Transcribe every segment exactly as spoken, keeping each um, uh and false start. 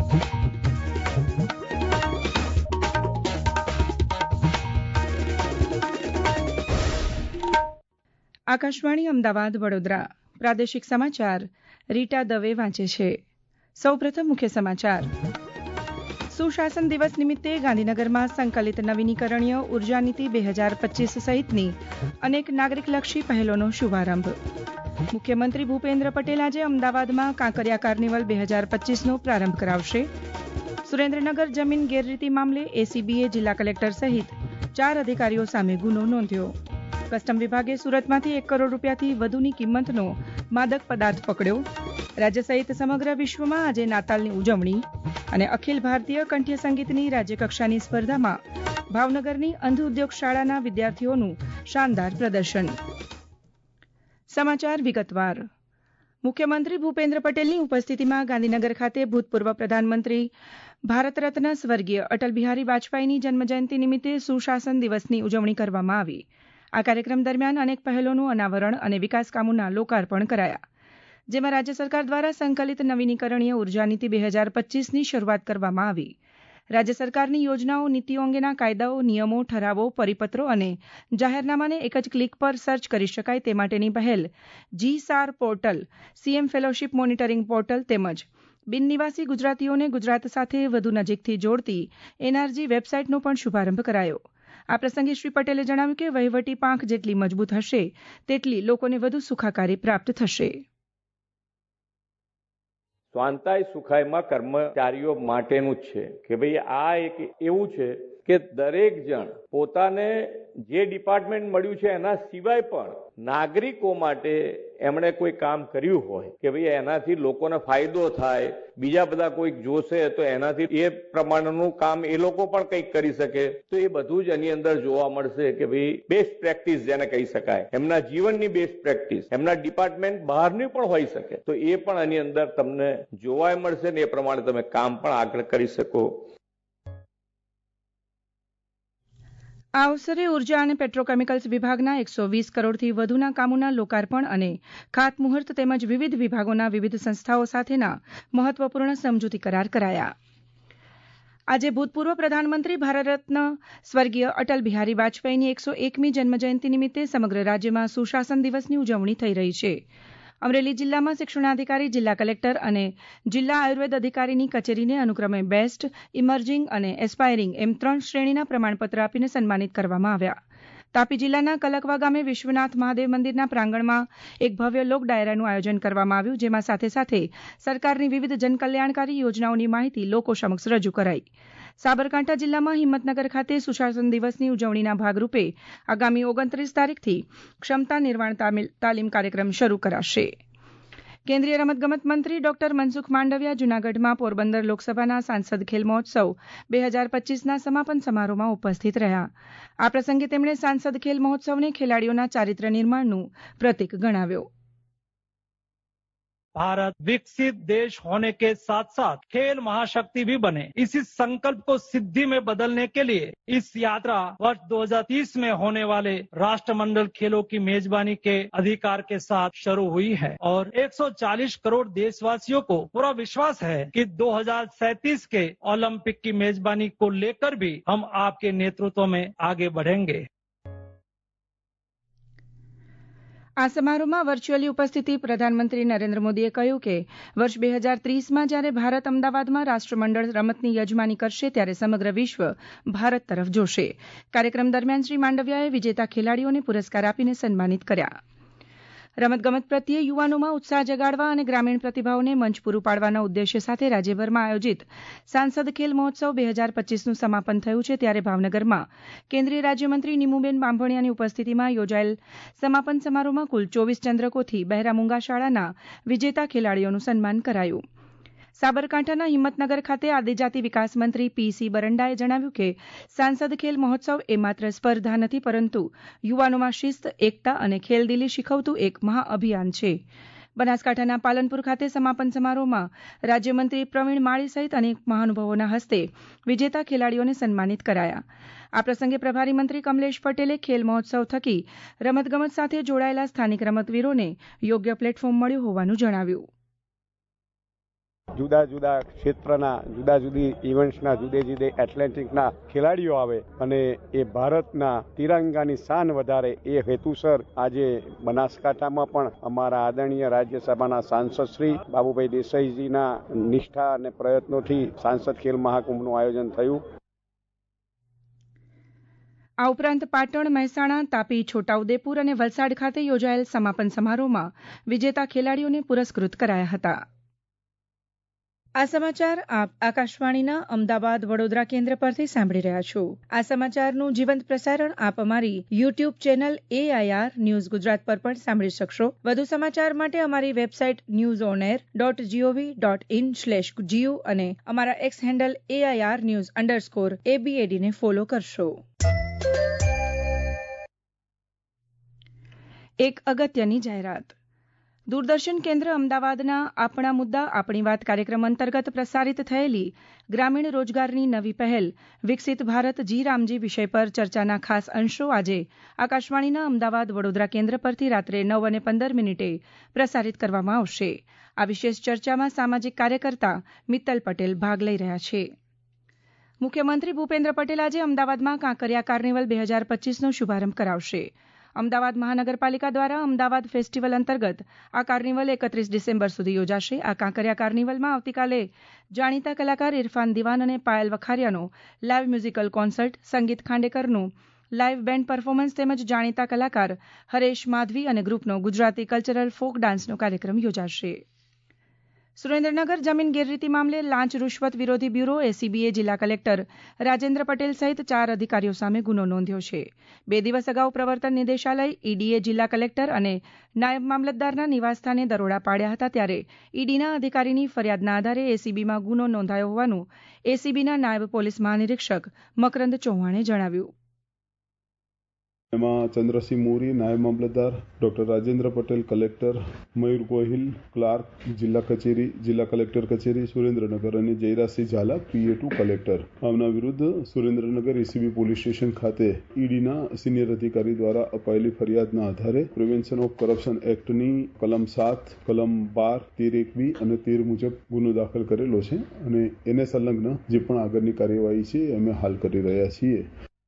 આકાશવાણી અમદાવાદ વડોદરા પ્રાદેશિક સમાચાર રીટા દવે વાંચે છે. સૌપ્રથમ મુખ્ય સમાચાર. સુશાસન દિવસ નિમિત્તે ગાંધીનગરમાં સંકલિત નવીનીકરણીય ઉર્જા નીતિ બે હજાર પચીસ સહિતની અનેક નાગરિકલક્ષી પહેલોનો શુભારંભ. મુખ્યમંત્રી ભૂપેન્દ્ર પટેલ આજે અમદાવાદમાં કાંકરિયા કાર્નિવલ બે હજાર પચીસનો પ્રારંભ કરાવશે. સુરેન્દ્રનગર જમીન ગેરરીતિ મામલે એસીબીએ જિલ્લા કલેક્ટર સહિત ચાર અધિકારીઓ સામે ગુનો નોંધ્યો. કસ્ટમ વિભાગે સુરતમાંથી એક કરોડ રૂપિયાથી વધુની કિંમતનો માદક પદાર્થ પકડ્યો. રાજ્ય સહિત સમગ્ર વિશ્વમાં આજે નાતાલની ઉજવણી અને અખિલ ભારતીય કંઠ્ય સંગીતની રાજ્યકક્ષાની સ્પર્ધામાં ભાવનગરની અંધ ઉદ્યોગ શાળાના વિદ્યાર્થીઓનું શાનદાર પ્રદર્શન. સમાચાર વિગતવાર. મુખ્યમંત્રી ભૂપેન્દ્ર પટેલની ઉપસ્થિતિમાં ગાંધીનગર ખાતે ભૂતપૂર્વ પ્રધાનમંત્રી ભારત રત્ન સ્વર્ગીય અટલ બિહારી વાજપેયીની જન્મજયંતિ નિમિત્તે સુશાસન દિવસની ઉજવણી કરવામાં આવી. આ કાર્યક્રમ દરમિયાન અનેક પહેલોનું અનાવરણ અને વિકાસ કામોના લોકાર્પણ કરાયા, જેમાં રાજ્ય સરકાર દ્વારા સંકલિત નવીનીકરણીય ઉર્જા નીતિ બે હજાર પચીસની શરૂઆત કરવામાં આવી. રાજ્ય સરકારની યોજનાઓ, નીતિઓ અંગેના કાયદાઓ, નિયમો, ઠરાવો, પરિપત્રો અને જાહેરનામાને એક જ ક્લિક પર સર્ચ કરી શકાય તે માટેની પહેલ જી સાર portal, CM fellowship monitoring portal તેમજ બિનનિવાસી ગુજરાતીઓને ગુજરાત સાથે વધુ નજીકથી જોડતી એનઆરજી વેબસાઇટનો પણ શુભારંભ કરાયો. આ પ્રસંગે શ્રી પટેલે જણાવ્યું કે વહીવટી પાંખ જેટલી મજબૂત હશે તેટલી લોકોને વધુ સુખાકારી પ્રાપ્ત થશે. સ્વાંતાય સુખાયમાં કર્મચારીઓ માટેનું જ છે કે ભાઈ આ એક એવું છે કે દરેક જણ પોતાને જે ડિપાર્ટમેન્ટ મળ્યું છે એના સિવાય પણ નાગરિકો માટે એમણે કોઈ કામ કર્યું હોય કે ભાઈ એનાથી લોકોને ફાયદો થાય, બીજા બધા કોઈક જોશે તો એનાથી એ પ્રમાણેનું કામ એ લોકો પણ કંઈક કરી શકે, તો એ બધું જ એની અંદર જોવા મળશે કે ભાઈ બેસ્ટ પ્રેક્ટિસ જેને કહી શકાય, એમના જીવનની બેસ્ટ પ્રેક્ટિસ એમના ડિપાર્ટમેન્ટ બહારની પણ હોઈ શકે, તો એ પણ એની અંદર તમને જોવા મળશે ને એ પ્રમાણે તમે કામ પણ આગળ કરી શકો. આ અવસરે ઉર્જા અને પેટ્રોકેમિકલ્સ વિભાગના એકસો વીસ કરોડથી વધુના કામોના લોકાર્પણ અને ખાતમુહૂર્ત તેમજ વિવિધ વિભાગોના વિવિધ સંસ્થાઓ સાથેના મહત્વપૂર્ણ સમજૂતી કરાર કરાયા. આજે ભૂતપૂર્વ પ્રધાનમંત્રી ભારત રત્ન સ્વર્ગીય અટલ બિહારી વાજપેયીની એકસો એકમી જન્મજયંતિ નિમિત્તે સમગ્ર રાજ્યમાં સુશાસન દિવસની ઉજવણી થઈ રહી છે. અમરેલી જિલ્લામાં શિક્ષણાધિકારી, જિલ્લા કલેક્ટર અને જિલ્લા આયુર્વેદ અધિકારીની કચેરીને અનુક્રમે બેસ્ટ, ઇમર્જિંગ અને એસ્પાયરિંગ એમ ત્રણ શ્રેણીના પ્રમાણપત્ર આપીને સન્માનિત કરવામાં આવ્યા. તાપી જિલ્લાના કલકવા ગામે વિશ્વનાથ મહાદેવ મંદિરના પ્રાંગણમાં એક ભવ્ય લોક ડાયરાનું આયોજન કરવામાં આવ્યું, જેમાં સાથે સાથે સરકારની વિવિધ જનકલ્યાણકારી યોજનાઓની માહિતી લોકો સમક્ષ રજૂ કરાઈ. સાબરકાંઠા જિલ્લામાં હિંમતનગર ખાતે સુશાસન દિવસની ઉજવણીના ભાગરૂપે આગામી ઓગણત્રીસ તારીખથી ક્ષમતા નિર્માણ તાલીમ કાર્યક્રમ શરૂ કરાશે. કેન્દ્રીય રમતગમત મંત્રી ડોક્ટર મનસુખ માંડવિયા જૂનાગઢમાં પોરબંદર લોકસભાના સાંસદ ખેલ મહોત્સવ બે હજાર પચીસના સમાપન સમારોહમાં ઉપસ્થિત રહ્યા. આ પ્રસંગે તેમણે સાંસદ ખેલ મહોત્સવને ખેલાડીઓના ચારિત્ર્ય નિર્માણનું પ્રતીક ગણાવ્યો. भारत विकसित देश होने के साथ साथ खेल महाशक्ति भी बने, इसी संकल्प को सिद्धि में बदलने के लिए इस यात्रा वर्ष दो हज़ार तीस में होने वाले राष्ट्रमंडल खेलों की मेजबानी के अधिकार के साथ शुरू हुई है और एक सौ चालीस करोड़ देशवासियों को पूरा विश्वास है कि दो हज़ार सैंतीस के ओलंपिक की मेजबानी को लेकर भी हम आपके नेतृत्व में आगे बढ़ेंगे. આ સમારોહમાં વર્ચ્યુઅલી ઉપસ્થિતિ પ્રધાનમંત્રી નરેન્દ્ર મોદીએ કહ્યું કે વર્ષ બે હજાર ત્રીસમાં જ્યારે ભારત અમદાવાદમાં રાષ્ટ્રમંડળ રમતની યજમાની કરશે ત્યારે સમગ્ર વિશ્વ ભારત તરફ જોશે. કાર્યક્રમ દરમિયાન શ્રી માંડવિયાએ વિજેતા ખેલાડીઓને પુરસ્કાર આપીને સન્માનિત કર્યા. રમતગમત પ્રત્યે યુવાનોમાં ઉત્સાહ જગાડવા અને ગ્રામીણ પ્રતિભાઓને મંચ પૂરું પાડવાના ઉદ્દેશ્ય સાથે રાજ્યભરમાં આયોજિત સાંસદ ખેલ મહોત્સવ બે હજાર પચીસનું સમાપન થયું છે, ત્યારે ભાવનગરમાં કેન્દ્રીય રાજ્યમંત્રી નીમુબેન બાંભણિયાની ઉપસ્થિતિમાં યોજાયેલ સમાપન સમારોહમાં કુલ ચોવીસ ચંદ્રકોથી બહેરામુંગા શાળાના વિજેતા ખેલાડીઓનું સન્માન કરાયું. સાબરકાંઠાના હિંમતનગર ખાતે આદિજાતિ વિકાસ મંત્રી પીસી બરંડાએ જણાવ્યું કે સાંસદ ખેલ મહોત્સવ એ માત્ર સ્પર્ધા નથી, પરંતુ યુવાનોમાં શિસ્ત, એકતા અને ખેલદિલી શીખવતું એક મહાઅભિયાન છે. બનાસકાંઠાના પાલનપુર ખાતે સમાપન સમારોહમાં રાજ્યમંત્રી પ્રવીણ માળી સહિત અનેક મહાનુભાવોના હસ્તે વિજેતા ખેલાડીઓને સન્માનિત કરાયા. આ પ્રસંગે પ્રભારી મંત્રી કમલેશ પટેલે ખેલ મહોત્સવ થકી રમતગમત સાથે જોડાયેલા સ્થાનિક રમતવીરોને યોગ્ય પ્લેટફોર્મ મળ્યું હોવાનું જણાવ્યું. જુદા જુદા ક્ષેત્રના જુદા જુદી ઇવેન્ટ્સના જુદે જુદે એથ્લેટિકના ખેલાડીઓ આવે અને એ ભારતના તિરંગાની શાન વધારે એ હેતુસર આજે બનાસકાંઠામાં પણ અમારા આદરણીય રાજ્યસભાના સાંસદ શ્રી બાબુભાઈ દેસાઈજીના નિષ્ઠા અને પ્રયત્નોથી સાંસદ ખેલ મહાકુંભનું આયોજન થયું. આ ઉપરાંત પાટણ, મહેસાણા, તાપી, છોટાઉદેપુર અને વલસાડ ખાતે યોજાયેલ સમાપન સમારોહમાં વિજેતા ખેલાડીઓને પુરસ્કૃત કરાયા હતા. આ સમાચાર આપ આકાશવાણીના અમદાવાદ વડોદરા કેન્દ્ર પરથી સાંભળી રહ્યા છો. આ સમાચારનું જીવંત પ્રસારણ આપ અમારી YouTube channel AIR news Gujarat પર પણ સાંભળી શકશો. વધુ સમાચાર માટે અમારી website news on air dot GOV dot in slash GU અને અમારા X handle AIR news underscore એબીએડીને ફોલો કરશો. એક અગત્યની જાહેરાત. દૂરદર્શન કેન્દ્ર અમદાવાદના આપણા મુદ્દા આપણી વાત કાર્યક્રમ અંતર્ગત પ્રસારિત થયેલી ગ્રામીણ રોજગારની નવી પહેલ વિકસિત ભારત જી રામજી વિષય પર ચર્ચાના ખાસ અંશો આજે આકાશવાણીના અમદાવાદ વડોદરા કેન્દ્ર પરથી રાત્રે નવ અને પંદર મિનિટે પ્રસારિત કરવામાં આવશે. આ વિશેષ ચર્ચામાં સામાજિક કાર્યકર્તા મિત્તલ પટેલ ભાગ લઈ રહ્યા છે. મુખ્યમંત્રી ભૂપેન્દ્ર પટેલ આજે અમદાવાદમાં કાંકરિયા કાર્નિવલ બે હજાર પચીસનો શુભારંભ કરાવશે. અમદાવાદ મહાનગરપાલિકા દ્વારા અમદાવાદ ફેસ્ટિવલ અંતર્ગત આ કાર્નિવલ એકત્રીસ ડિસેમ્બર સુધી યોજાશે. આ કાંકરિયા કાર્નિવલમાં આવતીકાલે જાણીતા કલાકાર ઇરફાન દિવાન અને પાયલ વખારિયાનો લાઇવ મ્યુઝિકલ કોન્સર્ટ, સંગીત ખાંડેકરનું લાઇવ બેન્ડ પરફોર્મન્સ તેમજ જાણીતા કલાકાર હરેશ માધવી અને ગ્રુપનો ગુજરાતી કલ્ચરલ ફોક ડાન્સનો કાર્યક્રમ યોજાશે. સુરેન્દ્રનગર જમીન ગેરરીતિ મામલે લાંચ રૂશ્વત વિરોધી બ્યુરો એસીબીએ જિલ્લા કલેક્ટર રાજેન્દ્ર પટેલ સહિત ચાર અધિકારીઓ સામે ગુનો નોંધ્યો છે. બે દિવસ અગાઉ પ્રવર્તન નિદેશાલય ઈડીએ જિલ્લા કલેક્ટર અને નાયબ મામલતદારના નિવાસસ્થાને દરોડા પાડ્યા હતા. ત્યારે ઈડીના અધિકારીની ફરિયાદના આધારે એસીબીમાં ગુનો નોંધાયો હોવાનું એસીબીના નાયબ પોલીસ મહાનિરીક્ષક મકરંદ ચૌહાણે જણાવ્યું. એમાં ચંદ્રસિંહ મોરી નાયબ મામલતદાર, doctor Rajendra Patel collector, Mayur Gohil clerk જિલ્લા કચેરી જિલ્લા કલેક્ટર કચેરી સુરેન્દ્રનગર અને Jayrajsinh Zala PA to collector આમના વિરુદ્ધ સુરેન્દ્રનગર એસીબી પોલીસ સ્ટેશન ખાતે ઈડીના સિનિયર અધિકારી દ્વારા અપાયેલી ફરિયાદના આધારે પ્રિવેન્શન ઓફ કરપ્શન એક્ટની કલમ સાત, કલમ બાર, તેર એકવી અને તેર મુજબ ગુનો દાખલ કરેલો છે અને એને સંલગ્ન જે પણ આગળની કાર્યવાહી છે અમે હાલ કરી રહ્યા છીએ.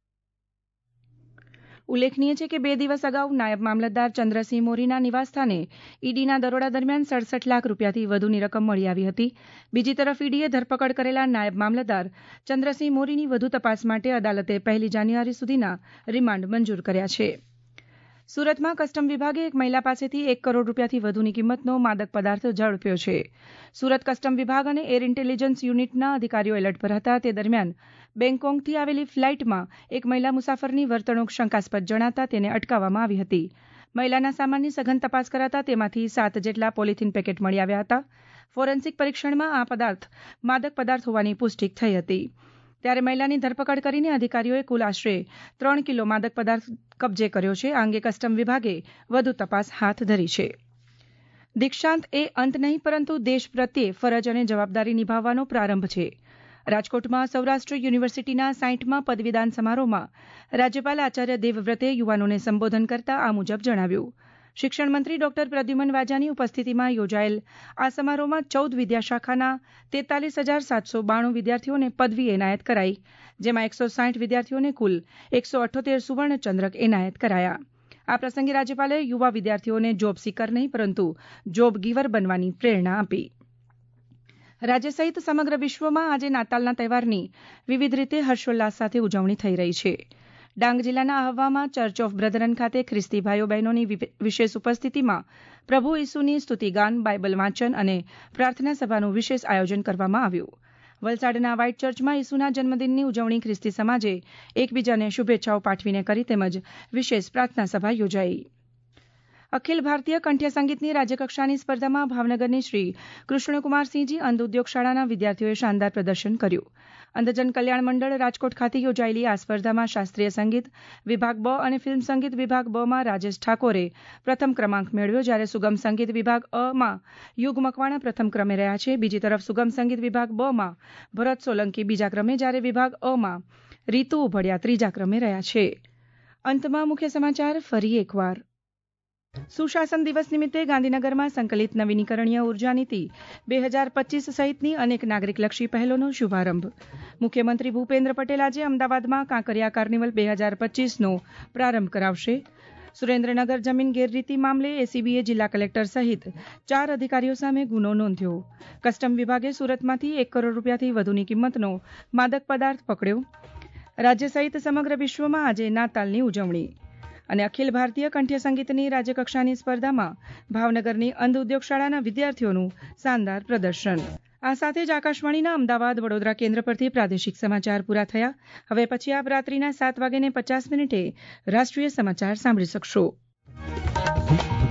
ઉલ્લેખનીય છે કે બે દિવસ અગાઉ નાયબ મામલતદાર ચંદ્રસિંહ મોરીના નિવાસસ્થાને ઈડીના દરોડા દરમિયાન સડસઠ લાખ રૂપિયાથી વધુની રકમ મળી આવી હતી. બીજી તરફ ઈડીએ ધરપકડ કરેલા નાયબ મામલતદાર ચંદ્રસિંહ મોરીની વધુ તપાસ માટે અદાલતે પહેલી જાન્યુઆરી સુધીના રિમાન્ડ મંજૂર કર્યા છે. સુરતમાં કસ્ટમ વિભાગે એક મહિલા પાસેથી એક કરોડ રૂપિયાથી વધુની કિંમતનો માદક પદાર્થ ઝડપ્યો છે. સુરત કસ્ટમ વિભાગ અને એર ઇન્ટેલિજન્સ યુનિટના અધિકારીઓ એલર્ટ પર હતા. તે દરમિયાન બેંગકોકથી આવેલી ફ્લાઇટમાં એક મહિલા મુસાફરની વર્તણૂક શંકાસ્પદ જણાતા તેને અટકાવવામાં આવી હતી. મહિલાના સામાનની સઘન તપાસ કરાતા તેમાંથી સાત જેટલા પોલિથીન પેકેટ મળી આવ્યા હતા. ફોરેન્સિક પરીક્ષણમાં આ પદાર્થ માદક પદાર્થ હોવાની પુષ્ટિ થઈ હતી. ત્યારે મહિલાની ધરપકડ કરીને અધિકારીઓએ કુલ આશરે ત્રણ કિલો માદક પદાર્થ કબજે કર્યો છે. આ અંગે કસ્ટમ વિભાગે વધુ તપાસ હાથ ધરી છે. દીક્ષાંત એ અંત નહીં પરંતુ દેશ પ્રત્યે ફરજ અને જવાબદારી નિભાવવાનો પ્રારંભ છે. રાજકોટમાં સૌરાષ્ટ્ર યુનિવર્સિટીના સાઠમા પદવીદાન સમારોહમાં રાજ્યપાલ આચાર્ય દેવવ્રતે યુવાનોને સંબોધન કરતા આ મુજબ જણાવ્યું. શિક્ષણ મંત્રી ડોક્ટર પ્રદ્યુમન વાજાની ઉપસ્થિતિમાં યોજાયેલ આ સમારોહમાં ચૌદ વિદ્યાશાખાના તેતાલીસ હજાર સાતસો બાણું વિદ્યાર્થીઓને પદવી એનાયત કરાઈ, જેમાં એકસો સાઠ વિદ્યાર્થીઓને કુલ એકસો અઠ્યોતેર સુવર્ણચંદ્રક એનાયત કરાયા. આ પ્રસંગે રાજ્યપાલે યુવા વિદ્યાર્થીઓને જોબ સિકર નહીં પરંતુ જોબ ગીવર બનવાની પ્રેરણા આપી. રાજ્ય સહિત સમગ્ર વિશ્વમાં આજે નાતાલના તહેવારની વિવિધ રીતે હર્ષોલ્લાસ સાથે ઉજવણી થઈ રહી છે. ડાંગ જિલ્લાના આહવામાં ચર્ચ ઓફ બ્રધરન ખાતે ખ્રિસ્તી ભાઈઓ બહેનોની વિશેષ ઉપસ્થિતિમાં પ્રભુ ઈસુની સ્તુતિગાન, બાઇબલ વાંચન અને પ્રાર્થના સભાનું વિશેષ આયોજન કરવામાં આવ્યું. વલસાડના વ્હાઇટ ચર્ચમાં ઈસુના જન્મદિનની ઉજવણી ખ્રિસ્તી સમાજે એકબીજાને શુભેચ્છાઓ પાઠવીને કરી તેમજ વિશેષ પ્રાર્થના સભા યોજાઈ. અખિલ ભારતીય કંઠ્ય સંગીતની રાજ્યકક્ષાની સ્પર્ધામાં ભાવનગરની શ્રી કૃષ્ણકુમારસિંહજી અંધ ઉદ્યોગ શાળાના વિદ્યાર્થીઓએ શાનદાર પ્રદર્શન કર્યું. અંધજન કલ્યાણ મંડળ રાજકોટ ખાતે યોજાયેલી આ સ્પર્ધામાં શાસ્ત્રીય સંગીત વિભાગ બ અને ફિલ્મ સંગીત વિભાગ બમાં રાજેશ ઠાકોરે પ્રથમ ક્રમાંક મેળવ્યો, જ્યારે સુગમ સંગીત વિભાગ અમાં યુગ મકવાણા પ્રથમ ક્રમે રહ્યા છે. બીજી તરફ સુગમ સંગીત વિભાગ બમાં ભરત સોલંકી બીજા ક્રમે, જ્યારે વિભાગ અમાં રીતુ ઉભડિયા ત્રીજા ક્રમે રહ્યા છે. અંતમાં મુખ્ય સમાચાર ફરી એકવાર. સુશાસન દિવસ નિમિત્તે ગાંધીનગરમાં સંકલિત નવીનીકરણીય ઉર્જા નીતિ બે હજાર પચીસ સહિતની અનેક નાગરિકલક્ષી પહેલોનો શુભારંભ. મુખ્યમંત્રી ભૂપેન્દ્ર પટેલ આજે અમદાવાદમાં કાંકરિયા કાર્નિવલ બે હજાર પચીસનો પ્રારંભ કરાવશે. સુરેન્દ્રનગર જમીન ગેરરીતિ મામલે એસીબીએ જિલ્લા કલેક્ટર સહિત ચાર અધિકારીઓ સામે ગુનો નોંધ્યો. કસ્ટમ વિભાગે સુરતમાંથી એક કરોડ રૂપિયાથી વધુની કિંમતનો માદક પદાર્થ પકડ્યો. રાજ્ય સહિત સમગ્ર વિશ્વમાં આજે નાતાલની ઉજવણી. અને અખિલ ભારતીય કંઠ્ય સંગીતની રાજ્યકક્ષાની સ્પર્ધામાં ભાવનગરની અંધ ઉદ્યોગ શાળાના વિદ્યાર્થીઓનું શાનદાર પ્રદર્શન. આ સાથે જ આકાશવાણીના અમદાવાદ વડોદરા કેન્દ્ર પરથી પ્રાદેશિક સમાચાર પૂરા થયા. હવે પછી આપ રાત્રિના સાત વાગ્યે પચાસ મિનિટે રાષ્ટ્રીય સમાચાર સાંભળી શકશો.